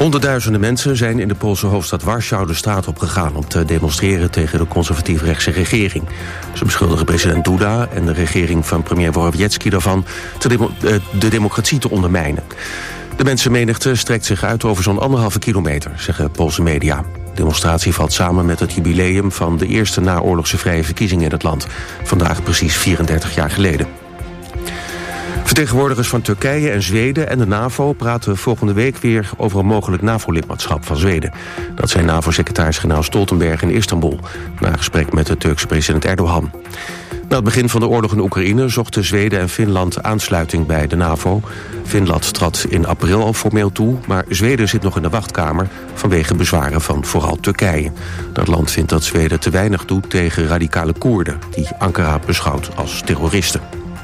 Honderdduizenden mensen zijn in de Poolse hoofdstad Warschau de straat op gegaan om te demonstreren tegen de conservatief-rechtse regering. Ze beschuldigen president Duda en de regering van premier Morawiecki ervan de democratie te ondermijnen. De mensenmenigte strekt zich uit over zo'n 1,5 kilometer, zeggen Poolse media. De demonstratie valt samen met het jubileum van de eerste naoorlogse vrije verkiezingen in het land. Vandaag precies 34 jaar geleden. Vertegenwoordigers van Turkije en Zweden en de NAVO praten volgende week weer over een mogelijk NAVO-lidmaatschap van Zweden. Dat zei NAVO-secretaris-generaal Stoltenberg in Istanbul, na een gesprek met de Turkse president Erdogan. Na het begin van de oorlog in Oekraïne zochten Zweden en Finland aansluiting bij de NAVO. Finland trad in april al formeel toe, maar Zweden zit nog in de wachtkamer vanwege bezwaren van vooral Turkije. Dat land vindt dat Zweden te weinig doet tegen radicale Koerden, die Ankara beschouwt als terroristen.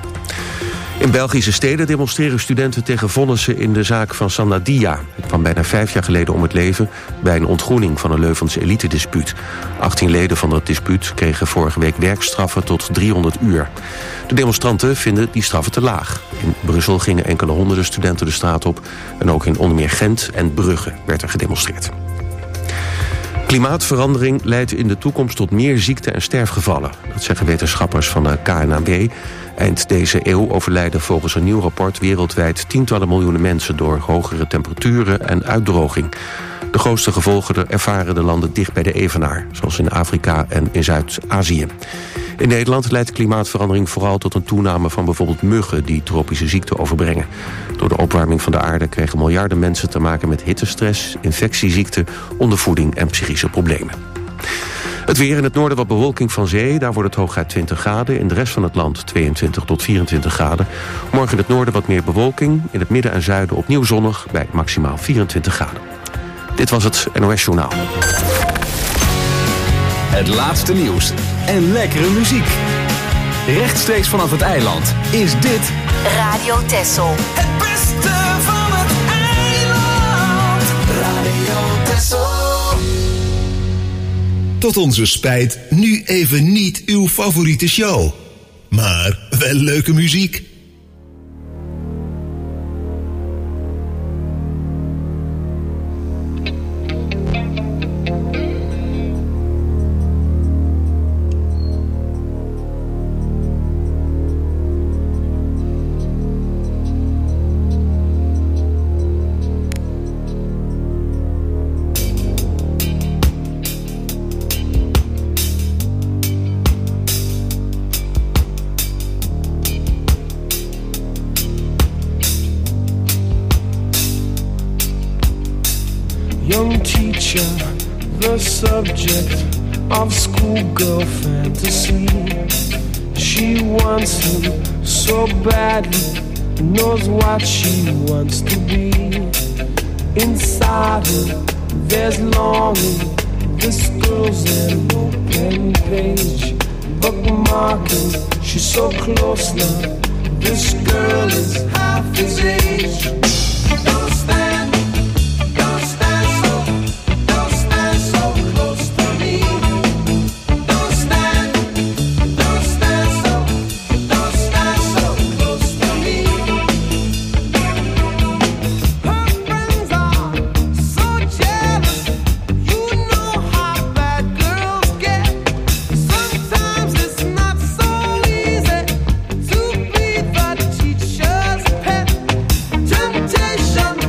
In Belgische steden demonstreren studenten tegen vonnissen in de zaak van Sandadia. Het kwam bijna 5 jaar geleden om het leven bij een ontgroening van een Leuvense elite-dispuut. 18 leden van dat dispuut kregen vorige week werkstraffen tot 300 uur. De demonstranten vinden die straffen te laag. In Brussel gingen enkele honderden studenten de straat op en ook in onder meer Gent en Brugge werd er gedemonstreerd. Klimaatverandering leidt in de toekomst tot meer ziekte- en sterfgevallen. Dat zeggen wetenschappers van de KNAW. Eind deze eeuw overlijden volgens een nieuw rapport wereldwijd tientallen miljoenen mensen door hogere temperaturen en uitdroging. De grootste gevolgen ervaren de landen dicht bij de evenaar, zoals in Afrika en in Zuid-Azië. In Nederland leidt klimaatverandering vooral tot een toename van bijvoorbeeld muggen die tropische ziekten overbrengen. Door de opwarming van de aarde krijgen miljarden mensen te maken met hittestress, infectieziekten, ondervoeding en psychische problemen. Het weer: in het noorden wat bewolking van zee, daar wordt het hooguit 20 graden. In de rest van het land 22 tot 24 graden. Morgen in het noorden wat meer bewolking. In het midden en zuiden opnieuw zonnig bij maximaal 24 graden. Dit was het NOS Journaal. Het laatste nieuws en lekkere muziek. Rechtstreeks vanaf het eiland is dit Radio Texel. Het beste van het eiland. Radio Texel. Tot onze spijt nu even niet uw favoriete show. Maar wel leuke muziek. Young teacher, the subject of schoolgirl fantasy. She wants him so badly, knows what she wants to be. Inside her, there's longing. This girl's an open page, bookmarking. She's so close now. This girl is half his age. Don't stand. Temptation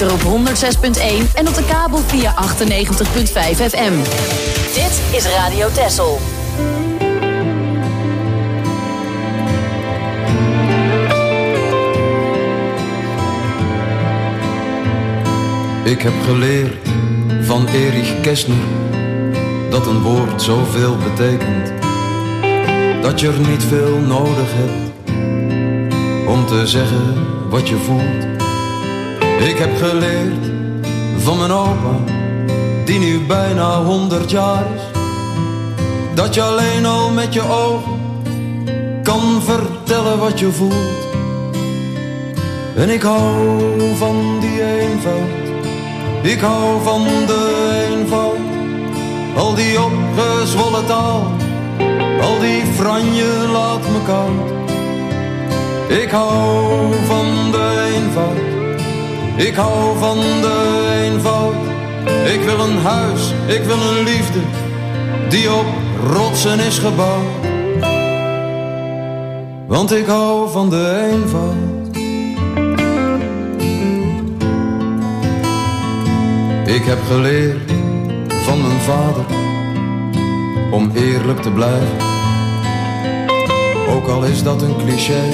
ether op 106.1 en op de kabel via 98.5 FM. Dit is Radio Texel. Ik heb geleerd van Erich Kästner dat een woord zoveel betekent, dat je er niet veel nodig hebt om te zeggen wat je voelt. Ik heb geleerd van mijn opa, die nu bijna 100 jaar is, dat je alleen al met je ogen kan vertellen wat je voelt. En ik hou van die eenvoud, ik hou van de eenvoud. Al die opgezwollen taal, al die franje laat me koud. Ik hou van de eenvoud, ik hou van de eenvoud. Ik wil een huis, ik wil een liefde, die op rotsen is gebouwd. Want ik hou van de eenvoud. Ik heb geleerd van mijn vader om eerlijk te blijven, ook al is dat een cliché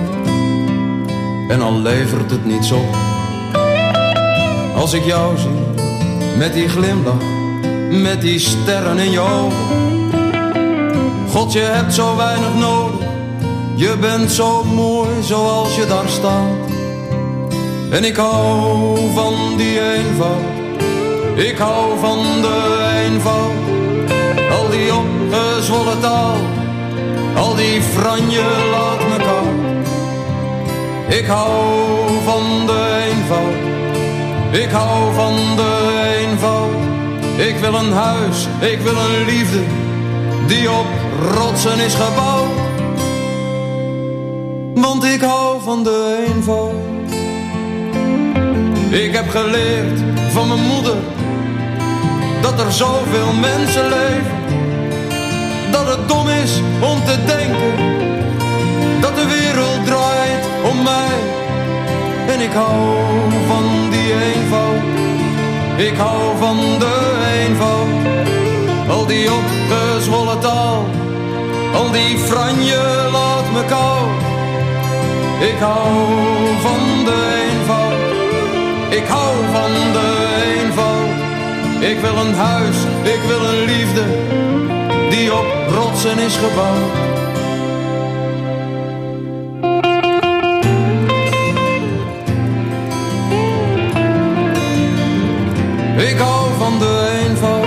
en al levert het niets op. Als ik jou zie met die glimlach, met die sterren in je ogen, God, je hebt zo weinig nodig, je bent zo mooi zoals je daar staat. En ik hou van die eenvoud, ik hou van de eenvoud. Al die opgezwollen taal, al die franje laat me koud. Ik hou van de eenvoud, ik hou van de eenvoud. Ik wil een huis, ik wil een liefde, die op rotsen is gebouwd. Want ik hou van de eenvoud. Ik heb geleerd van mijn moeder dat er zoveel mensen leven, dat het dom is om te denken dat de wereld draait om mij. En ik hou van die eenvoud, ik hou van de eenvoud. Al die opgezwollen taal, al die franje laat me koud. Ik hou van de eenvoud, ik hou van de eenvoud. Ik wil een huis, ik wil een liefde, die op rotsen is gebouwd. Ik hou van de eenvoud.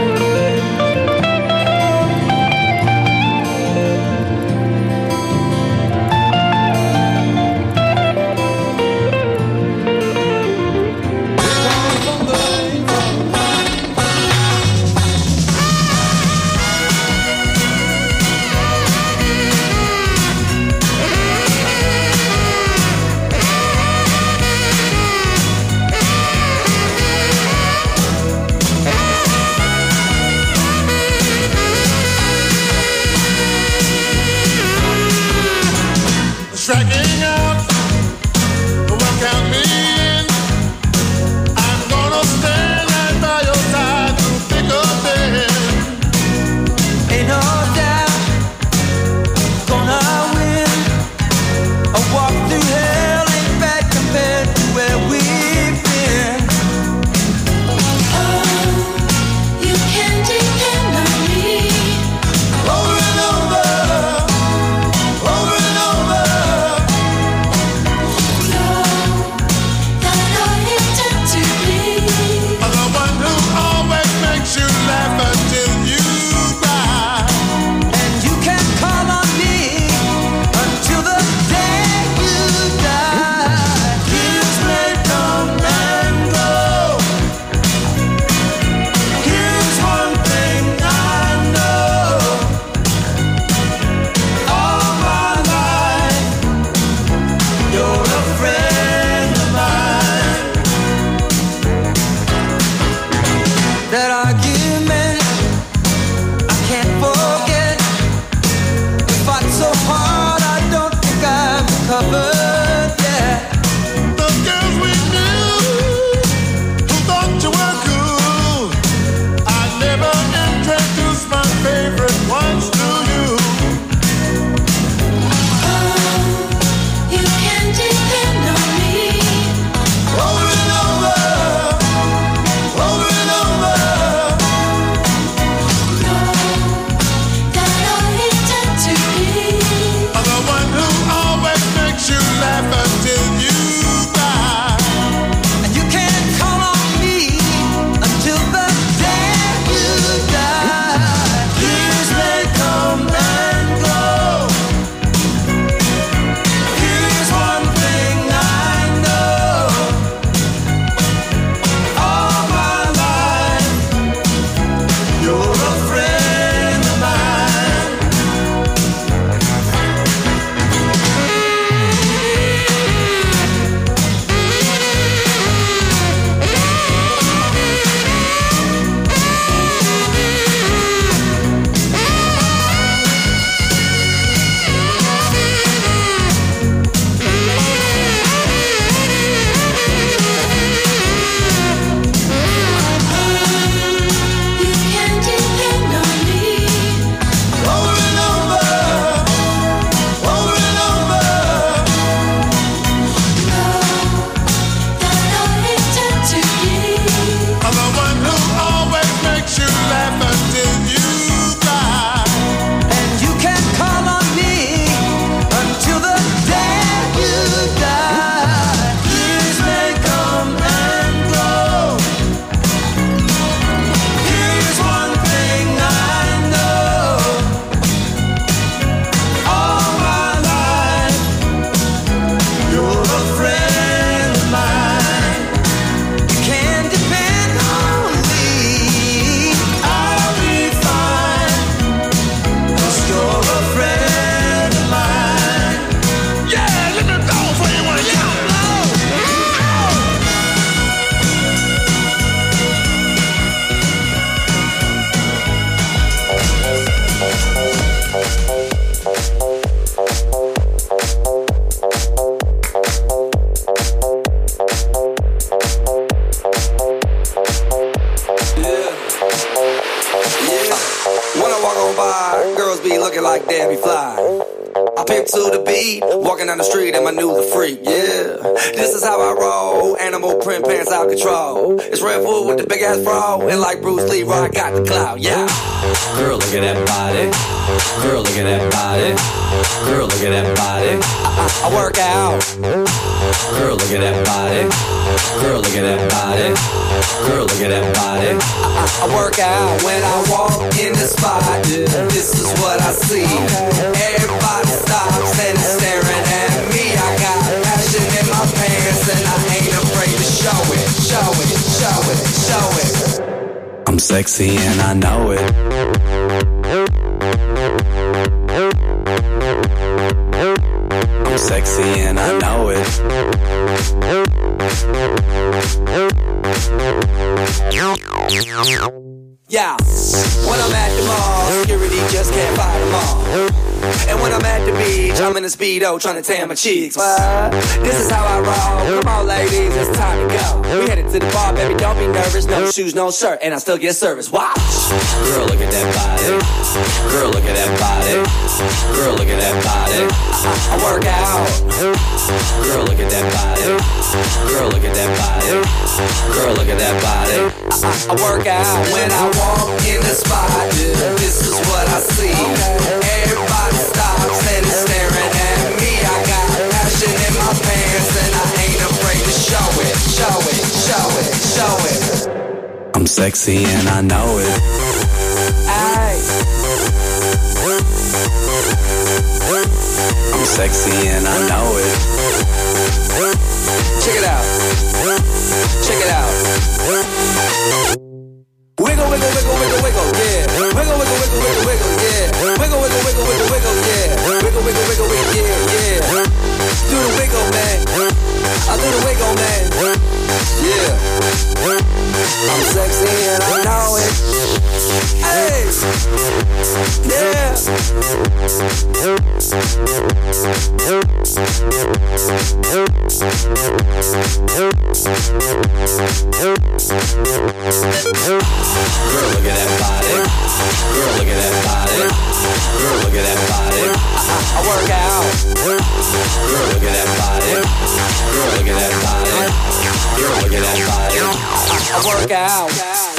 When I walk on by, girls be looking like Debbie Fly. I pimp to the beat, walking down the street and my new the freak, yeah. This is how I roll, animal print pants out control. It's Red Bull with the big ass bra, and like Bruce Lee, I got the clout, yeah. Girl, look at that body. Girl, look at that body. Girl, look at that body. I work out. Girl, look at that body. Girl, look at that body. Girl, look at that body. I work out when I walk in the spot. This is what I see. Everybody stops and is staring at me. I got passion in my pants and I ain't afraid to show it. Show it, show it, show it. I'm sexy and I know it. I'm sexy and I know it. Yeah, when I'm at the mall, security just can't fight them all. And when I'm at the beach, I'm in a Speedo trying to tan my cheeks. But this is how I roll. Come on, ladies, it's time to go. We headed to the bar, baby, don't be nervous. No shoes, no shirt, and I still get service. Watch. Girl, look at that body. Girl, look at that body. Girl, look at that body. I work out. Girl, look at that body. Girl, look at that body. Girl, look at that body. I work out when I walk in the spot. This is what I see. Everybody stops and is staring at me. I got passion in my pants and I ain't afraid to show it. Show it, show it, show it. I'm sexy and I know it. Aye. I'm sexy and I know it. Check it out. Check it out. Wiggle, wiggle, wiggle, wiggle, wiggle, yeah. Wiggle, wiggle, wiggle, wiggle, wiggle, yeah. Wiggle, wiggle, wiggle, wiggle, wiggle, yeah. Wiggle, wiggle, wiggle, wiggle, yeah, yeah. Do the wiggle, man. I do the wiggle, man. Yeah. I'm sexy and I know it. Hey. Yeah. Girl, look at that body. Girl, look at that body. Girl, look at that body. I work out. Girl, look at that body. Girl, look at that body. Girl, look at that body. I work out.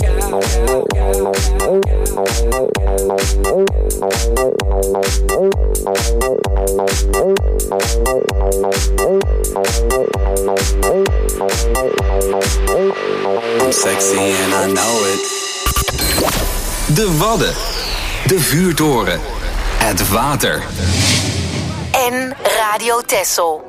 I'm sexy and I know it. De Wadden. De vuurtoren. Het water. En Radio Texel.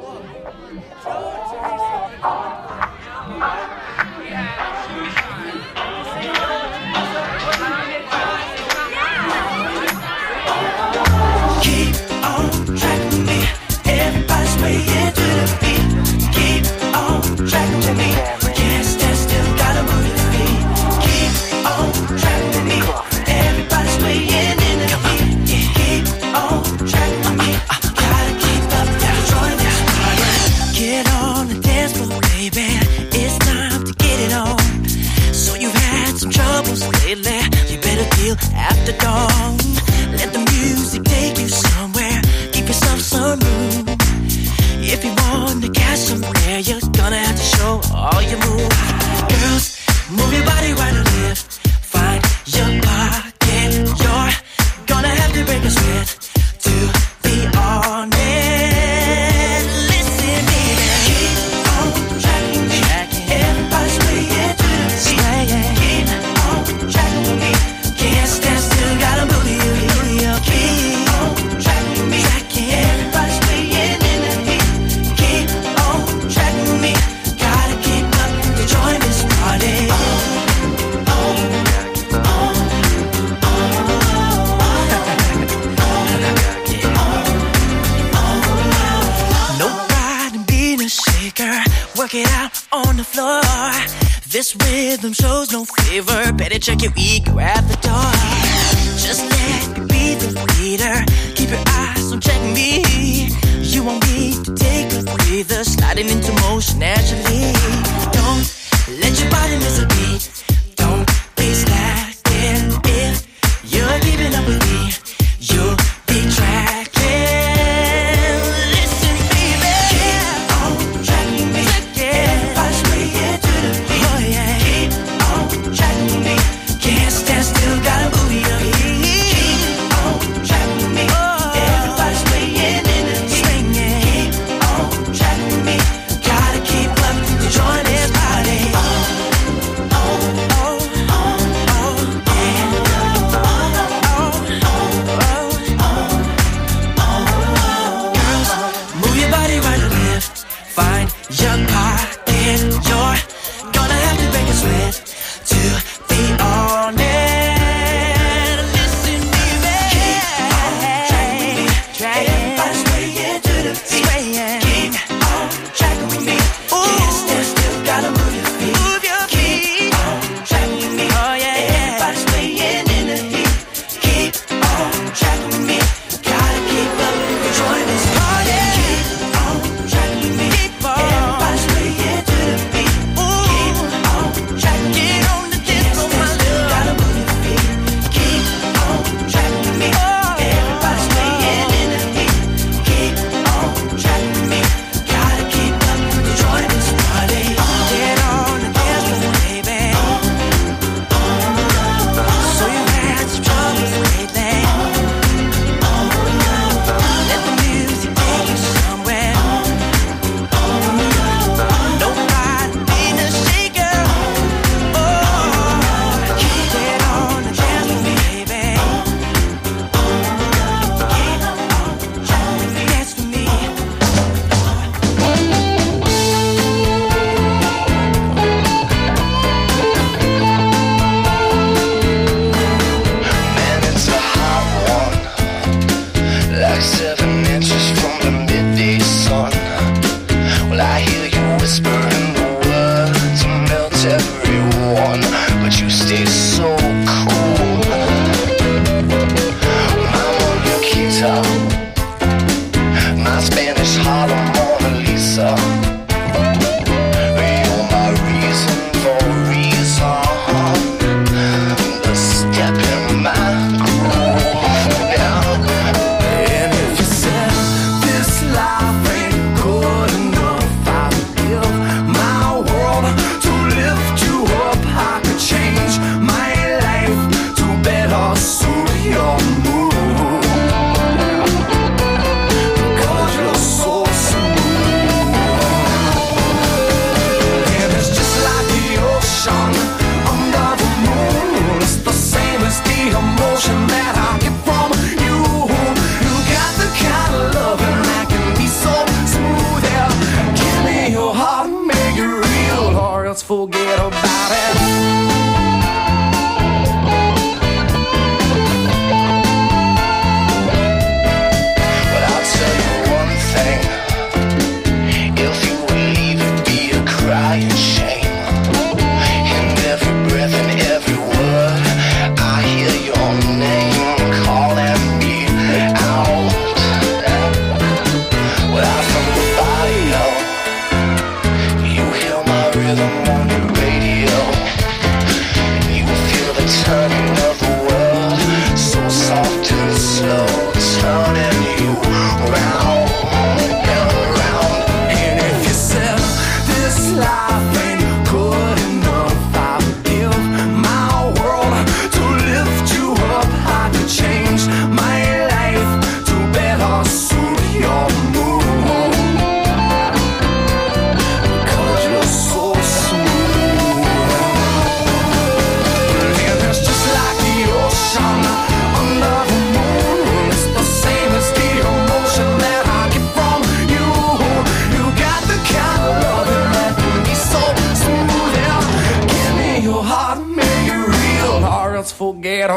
Keep on track with me. Everybody's swaying to the beat. Keep on track with me. Can't stand still, gotta move your feet. Keep on track with me. Everybody's swaying in the beat. Keep on track with me. Gotta keep up, gotta join this party. Get on the dance floor, baby. It's time to get it on. So you've had some troubles lately. You better deal after dawn. Let the music take you somewhere. Give yourself some room. If you want to catch somewhere, you're gonna have to show all your moves. Girls, move your body right and left. Find your pocket. You're gonna have to break a sweat to be honest. Listen, baby. Keep on tracking me. Everybody's swaying to the beat. Keep on tracking with me. Can't stand still, gotta move you. Keep on tracking me. Everybody's swaying in the beat. Keep on tracking me. Gotta keep up to join this party. No pride in being a shaker. Work it out on the floor. This rhythm shows no favor. Better check your ego at the door. Just let me be the leader. Keep your eyes on checking me. You won't need to take a breather. Sliding into motion naturally. Don't let your body miss a beat. Don't be slacking. If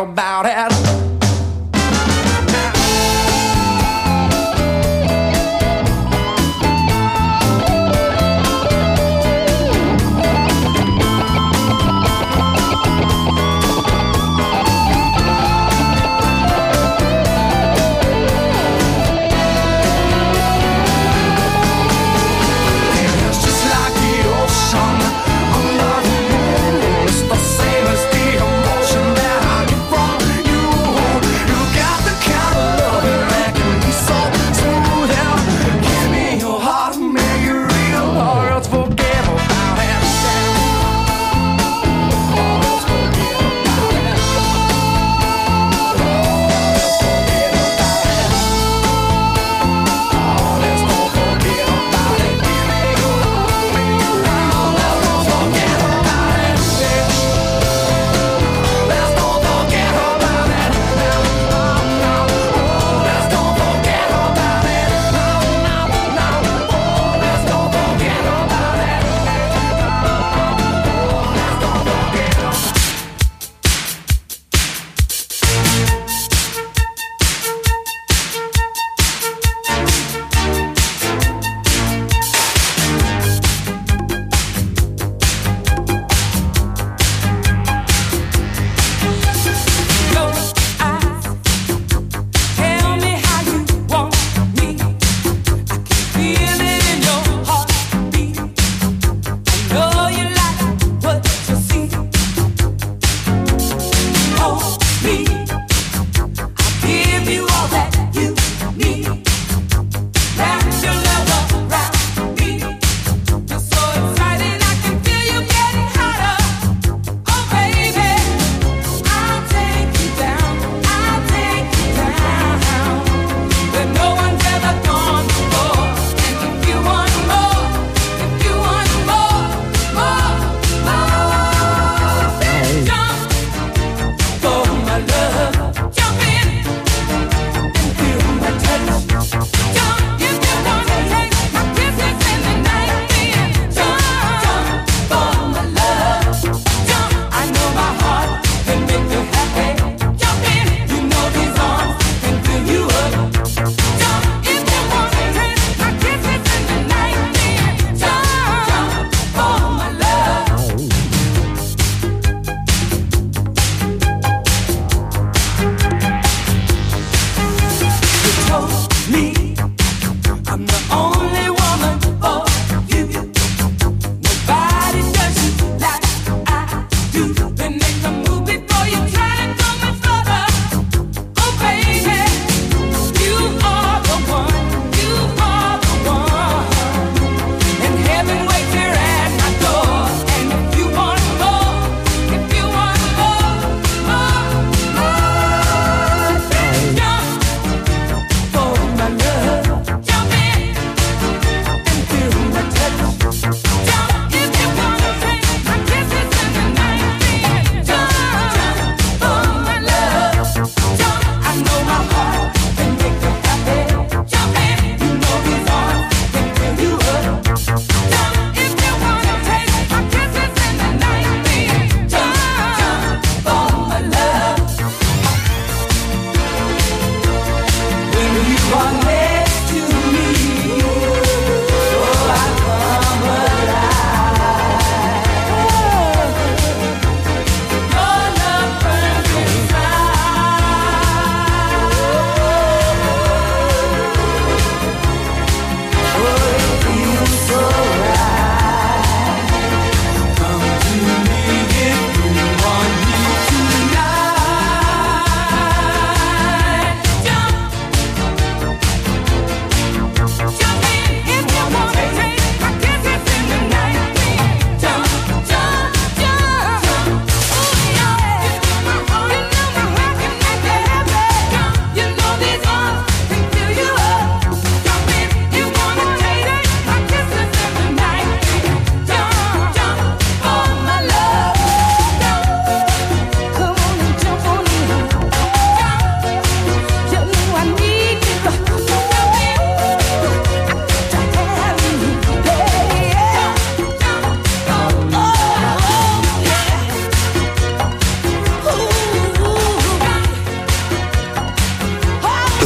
about it. You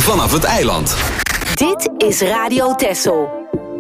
vanaf het eiland. Dit is Radio Texel.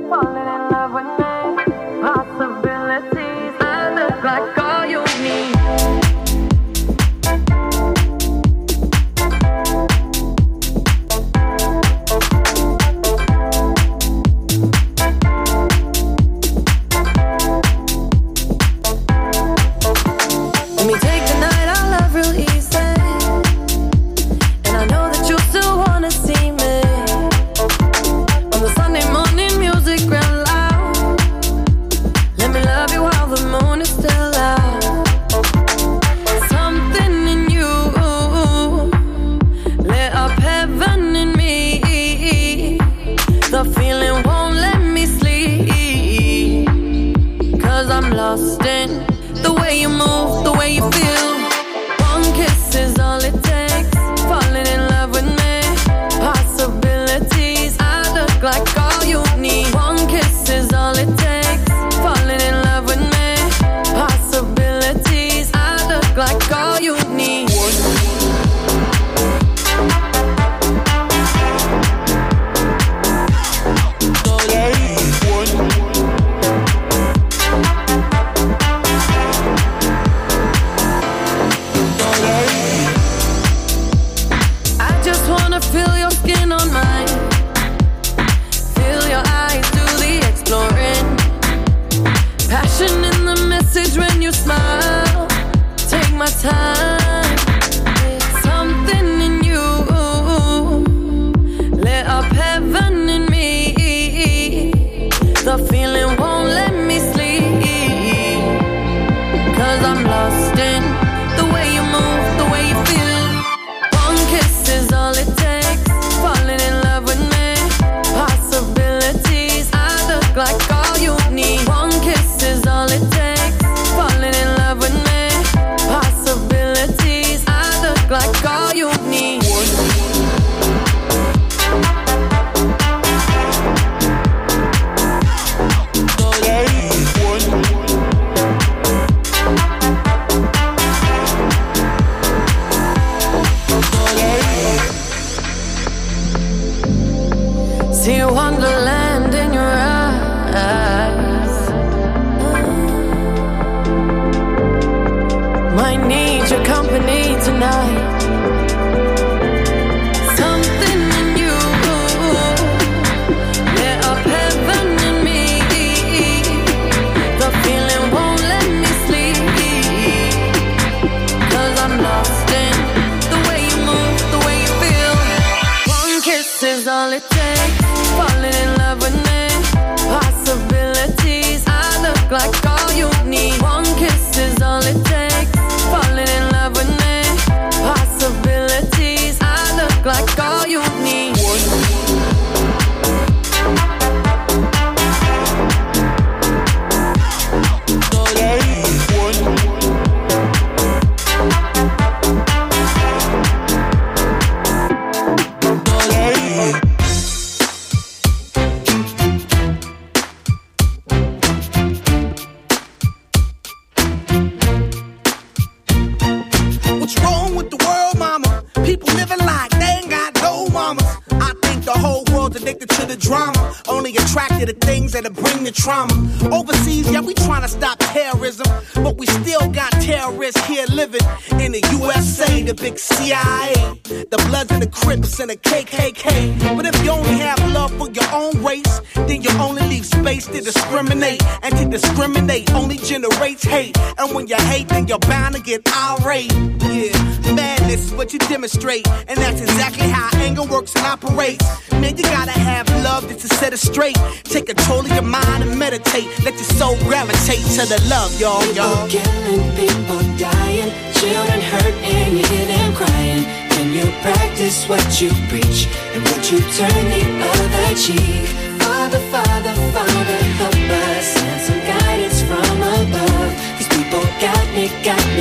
Trauma. Overseas, yeah, we trying to stop terrorism, but we still got terrorists here living in the USA, the big CIA, the Bloods and the Crips and the KKK. But if you only have love for your own race, then you only leave space to discriminate, and to discriminate only generates hate. And when you hate, then you're bound to get irate. Yeah, madness is what you demonstrate, and that's exactly how anger works and operates. Man, you gotta have love just to set it straight. Take control of your mind and meditate. Let your soul gravitate to the love, y'all. People killing, people dying, children hurt and you hear them crying. Can you practice what you preach, and would you turn the other cheek? Father, Father, Father, help us, send some guidance from above. These people got me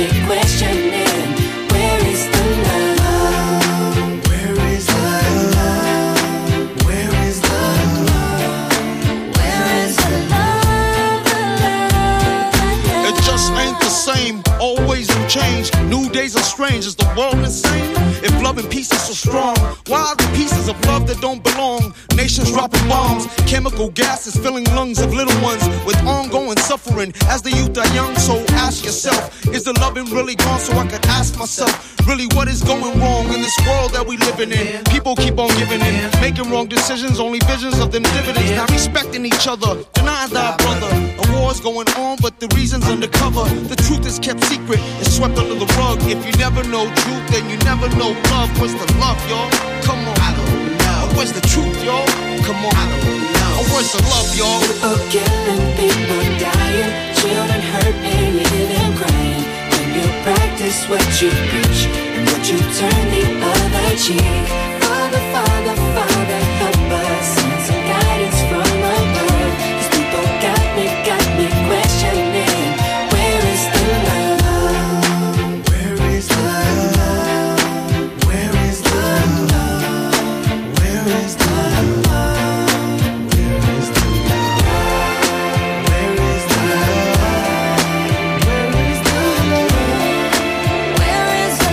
questioning, where is the love? Where is the love? Where is the love? Where is the love? The love? It just ain't the same, always in change. New days are strange, is the world insane? If love and peace is so strong. Wild pieces of love that don't belong. Nations dropping bombs. Chemical gases filling lungs of little ones with ongoing suffering. As the youth are young, so ask yourself, is the loving really gone? So I could ask myself, really what is going wrong in this world that we living in? People keep on giving in, making wrong decisions, only visions of them dividends. Not respecting each other, denying thy brother. A war's going on, but the reason's undercover. The truth is kept secret, it's swept under the rug. If you never know truth, then you never know love. Where's the love, y'all? Come on. I don't know. Where's the truth, y'all? Come on. I don't know. Where's the love, y'all? People killing, people dying, children hurt and you hear them crying. When you practice what you preach and what you turn the other cheek. Father, Father, Father, help us. Send some guidance from above. These people got me questioning. Where is the love? Where is the love? Where is the love? Where is the love? Where is the love? Where is the love? Where is the love? Where is the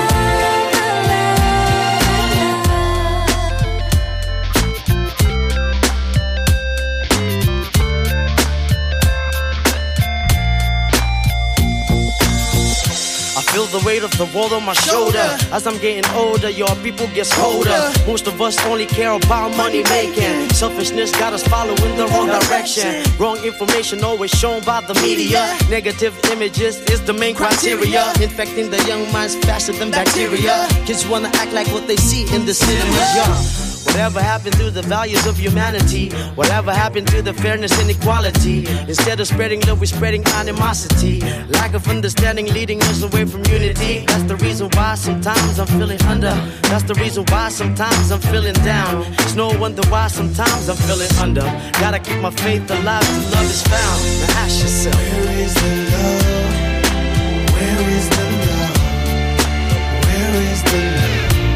I feel the weight of the world on my shoulder. As I'm getting older, your people get colder. Most of us only care about money making. Selfishness got us following the wrong direction. Wrong information always shown by the media. Negative images is the main criteria. Infecting the young minds faster than bacteria. Kids wanna act like what they see in the cinemas, yeah. Whatever happened to the values of humanity? Whatever happened to the fairness and equality? Instead of spreading love, we're spreading animosity. Lack of understanding leading us away from unity. That's the reason why sometimes I'm feeling under. That's the reason why sometimes I'm feeling down. It's no wonder why sometimes I'm feeling under. Gotta keep my faith alive till love is found. Now ask yourself, where is the love? Where is the love? Where is the love?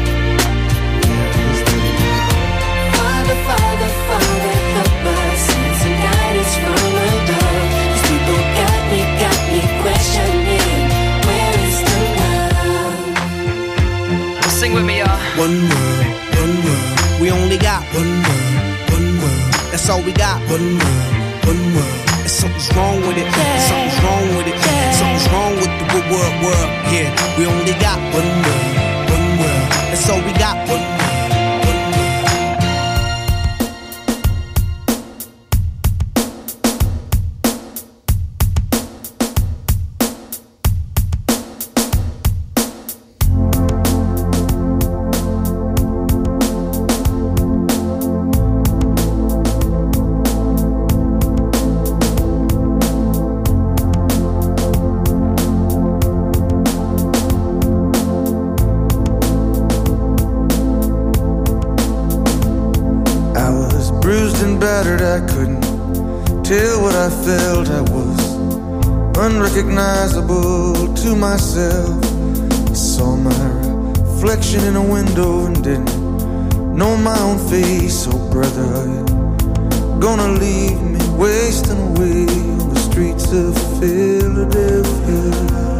Father, Father, help us. Send some guidance from above. These people got me questioning. Where is the love? Sing with me, y'all. One world, one world. We only got one world, one world. That's all we got. One world, one world. And something's wrong with it. Something's wrong with it. Something's wrong with the world. Yeah, we only got one world, one world. That's all we got. One world. I couldn't tell what I felt. I was unrecognizable to myself. I saw my reflection in a window and didn't know my own face. Oh brother, are you gonna leave me wasting away on the streets of Philadelphia?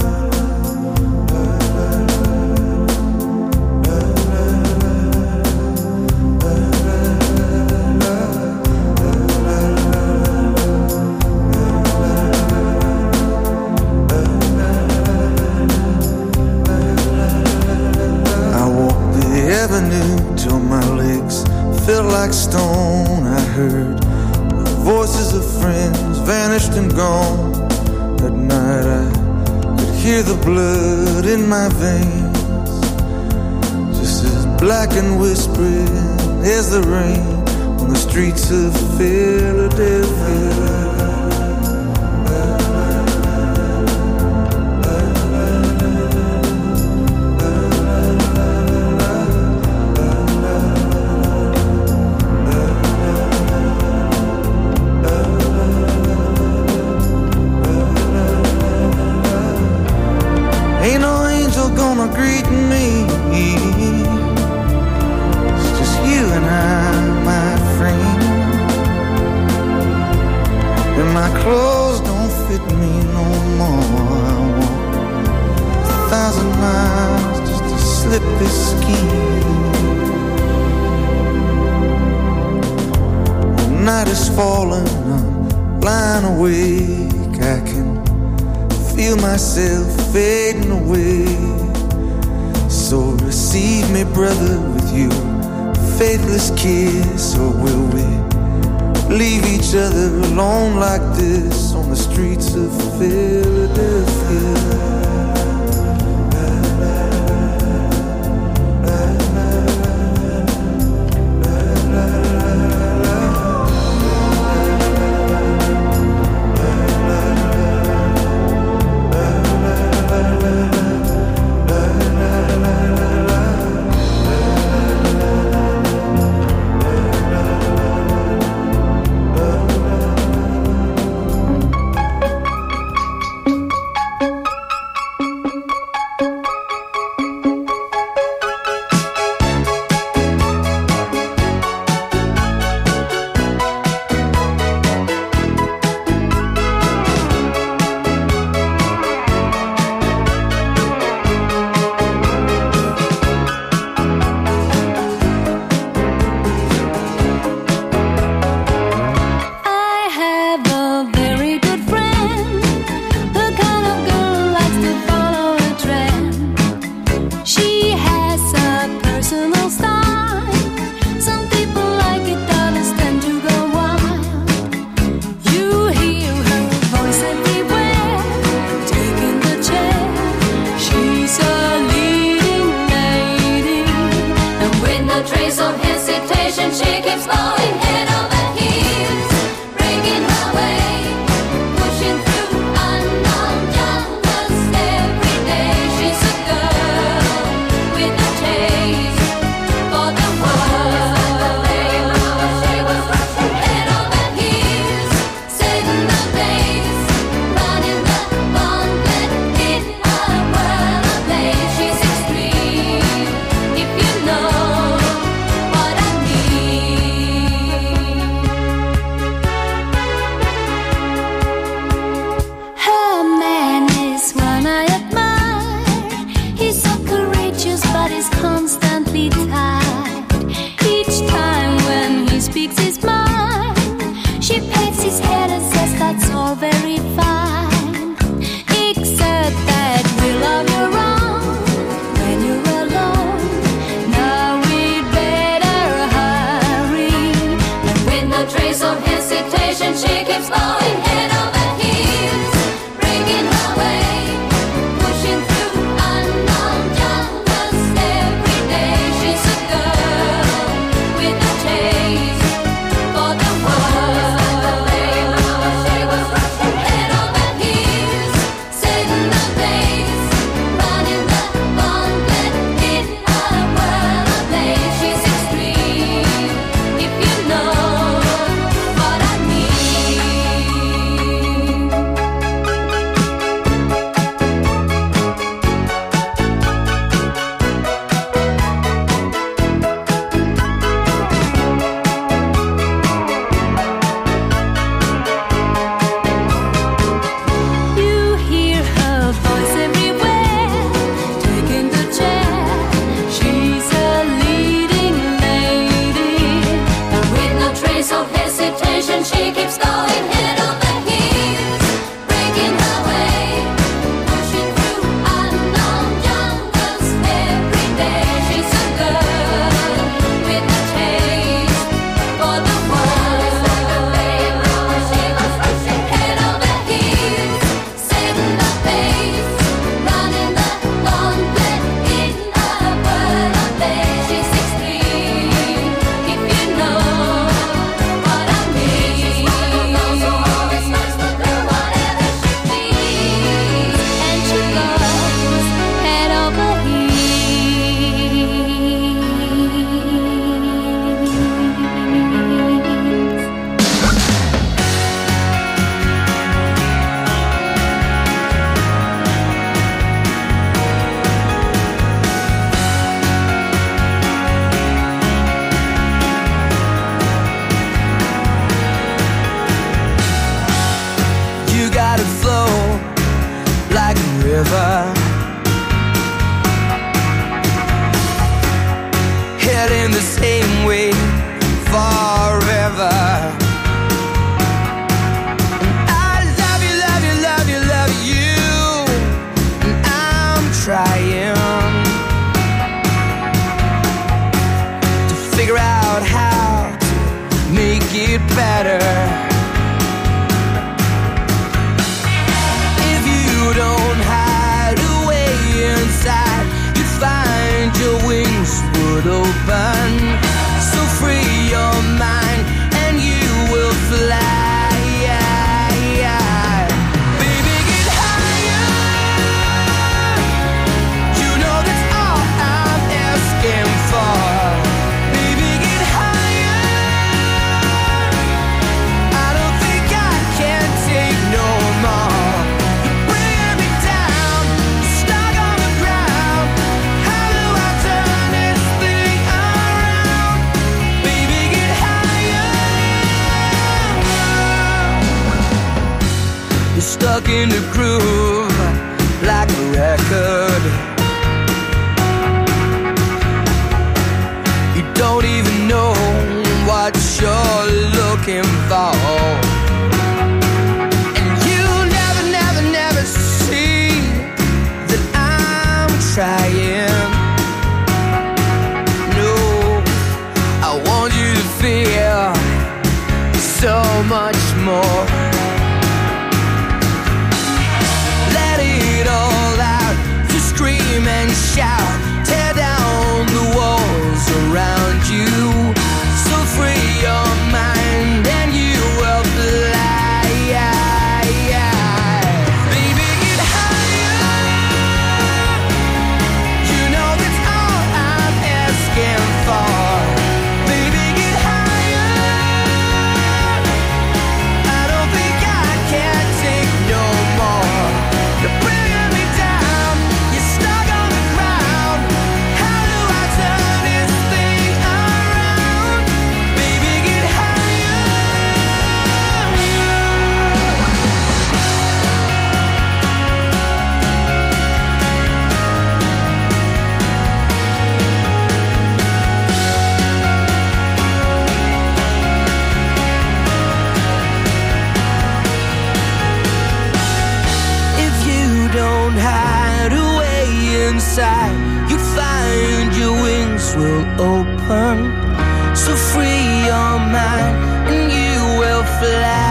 Till my legs felt like stone. I heard the voices of friends vanished and gone. At night I could hear the blood in my veins, just as black and whispering as the rain on the streets of Philadelphia. Gonna greet me. It's just you and I, my friend. night is falling, I'm lying awake. I can feel myself fading away. So receive me, brother, with you faithless kiss, or will we leave each other alone like this on the streets of Philadelphia? river, heading the same way forever. get better. If you don't hide away inside, you find your wings would open. So free your mind and you will fly. Stuck in the groove like a record. You don't even know what you're looking for. And you never see that I'm trying. No, I want you to feel so much more. Scream and shout, tear down the walls around you. So free your mind and you will fly. Baby, get higher. You know that's all I'm asking for. Baby, get higher. I don't think I can take no more. You're bringing me down. Hide away inside, you find your wings will open. So free your mind and you will fly.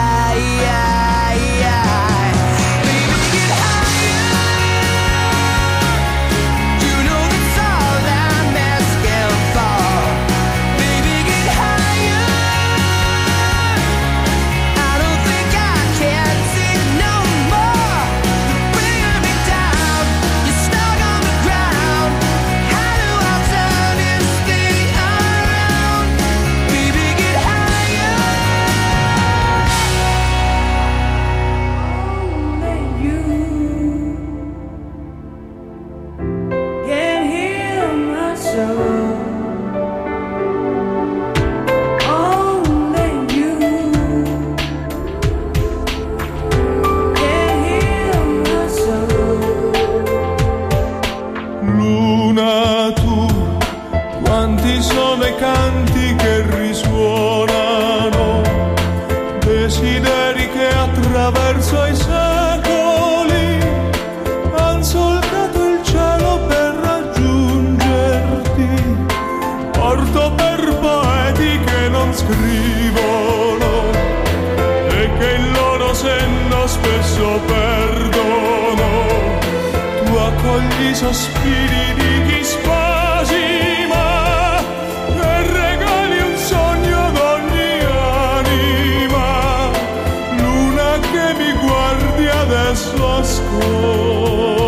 I sospiri di chi spasima e regali un sogno ad ogni anima. Luna che mi guardi adesso, ascoltami.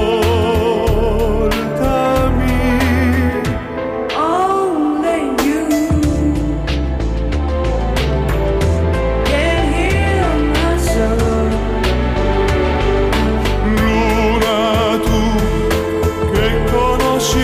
Only you can heal my soul. Luna, tu che conosci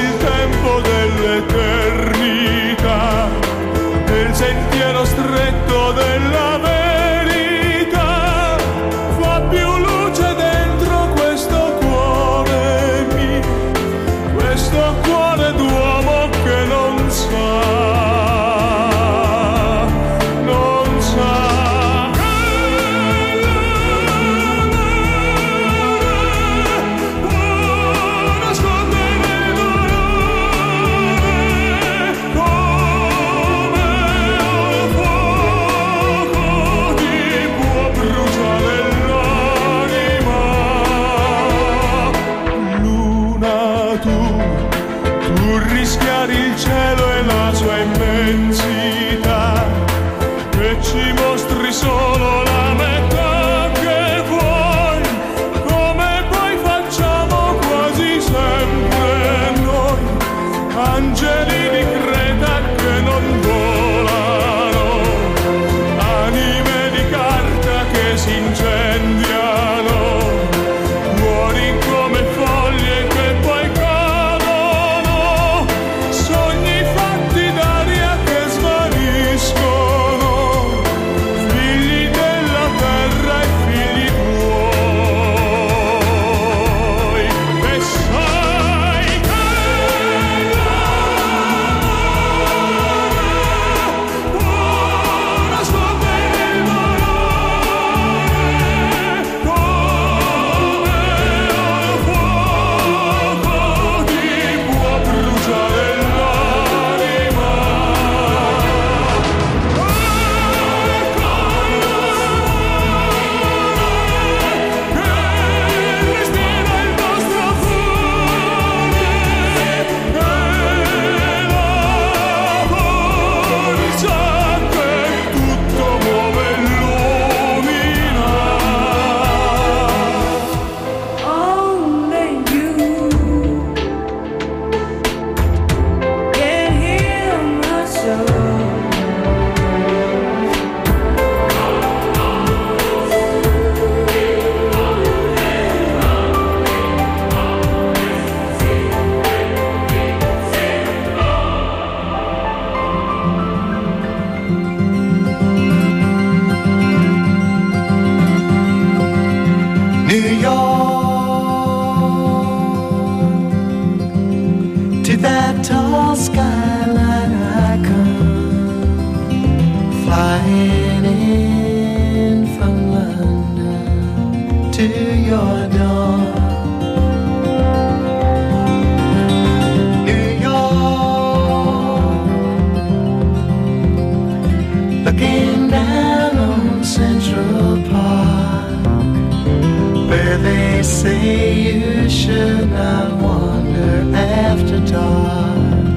should not wander after dark.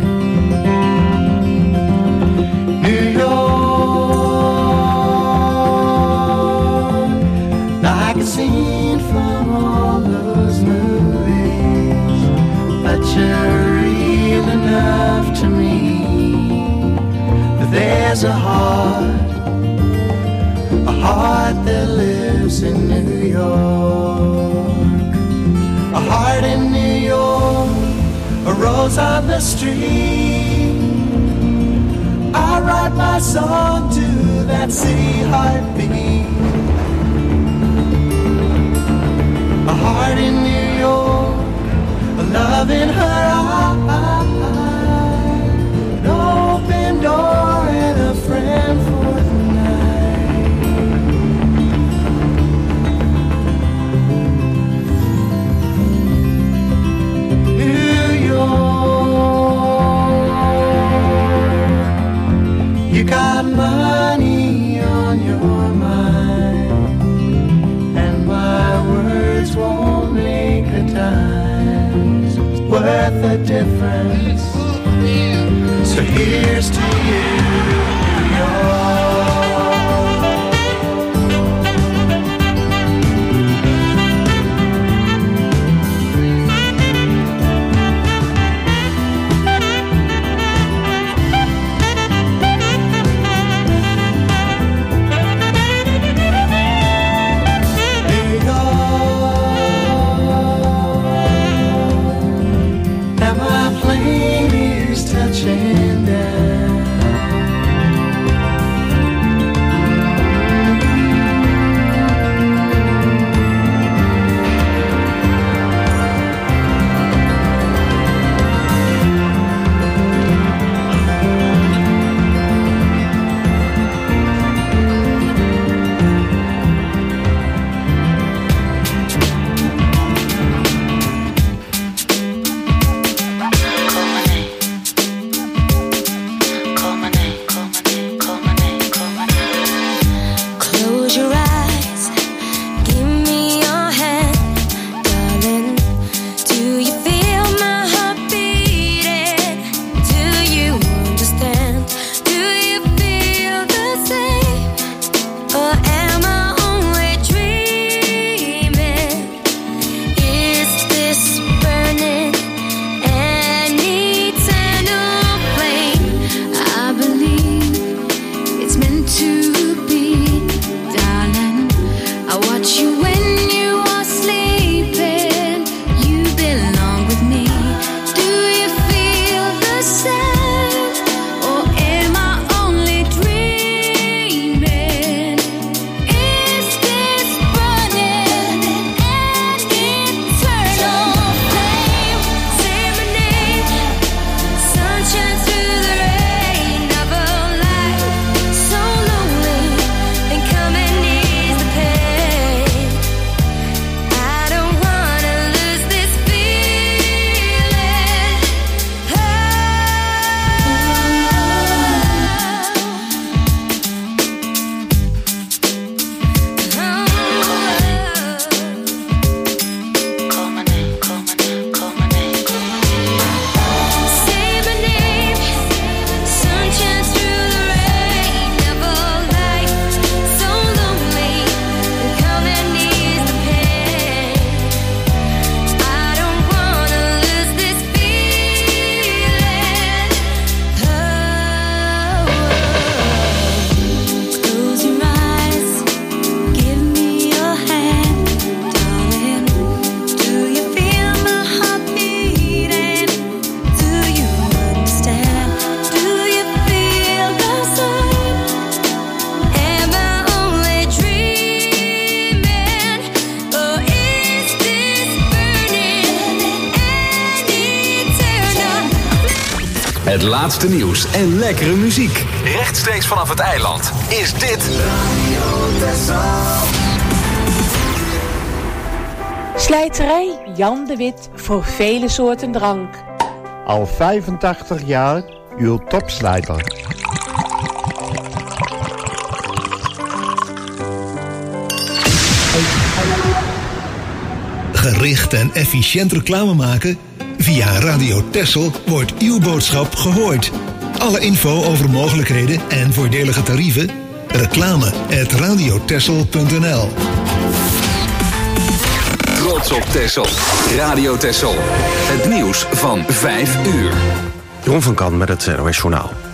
New York, like a scene from all those movies, but you're real enough to me. But there's a heart that lives in New York. A heart in New York, a rose on the street. I write my song to that city heartbeat. A heart in New York, a love in her eye, an open door and a friend for the you got money on your mind, and my words won't make a dime. It's worth a difference. So here's to you, New York. Het laatste nieuws en lekkere muziek. Rechtstreeks vanaf het eiland is dit Slijterij Jan de Wit voor vele soorten drank. Al 85 jaar uw topslijter. Gericht en efficiënt reclame maken? Via Radio Texel wordt uw boodschap gehoord. Alle info over mogelijkheden en voordelige tarieven? reclame@radiotexel.nl. Trots op Texel. Radio Texel. Het nieuws van 5 uur. Jeroen van Kan met het NOS Journaal.